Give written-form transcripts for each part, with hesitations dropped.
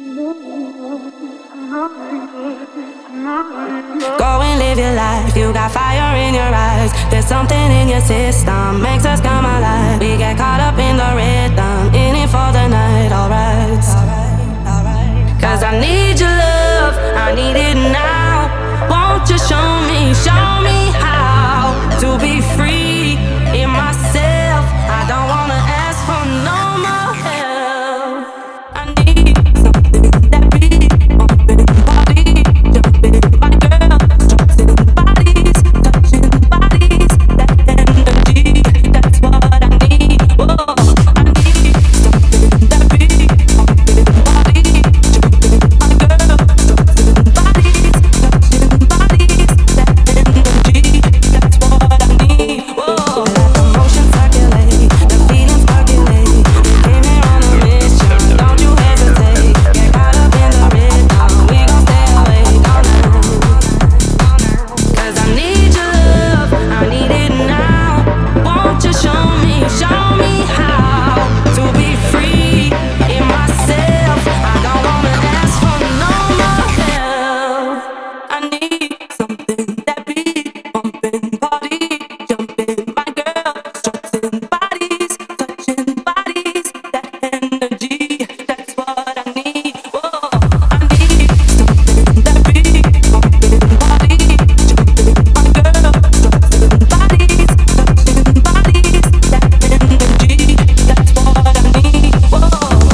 Go and live your life, you got fire in your eyes. There's something in your system, makes us come alive. We get caught up in the rhythm, in it for the night, alright. Cause I need your love, I need it now. Won't you show me how to be free in myself. I don't wanna ask for no more help. I need something that beat, pumping body, jumping my girl, strutting bodies, touching bodies, that energy, that's what I need. Whoa, I need something that beat, pumping body, jumping my girl, strutting bodies, touching bodies, that energy, that's what I need. Whoa, let the motion circulate, the feelings percolate. You came here on a mission, don't you hesitate. Get caught up in the rhythm, we gon' stay awake all night. Cause I need your love, I need it now. Won't you show me how to be free in myself. I don't wanna ask for no more help. I need something that beat, pumping body, jumping my girl, strutting bodies, touching bodies, that energy, that's what I need. Whoa, I need something that beat, pumping body, jumping my girl, strutting bodies, touching bodies, that energy, that's what I need. Whoa.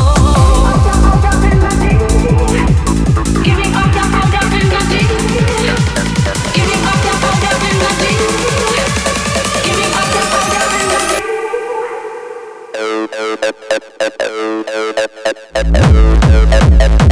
Give me all that energy. Give me all that energy. Give me all that energy.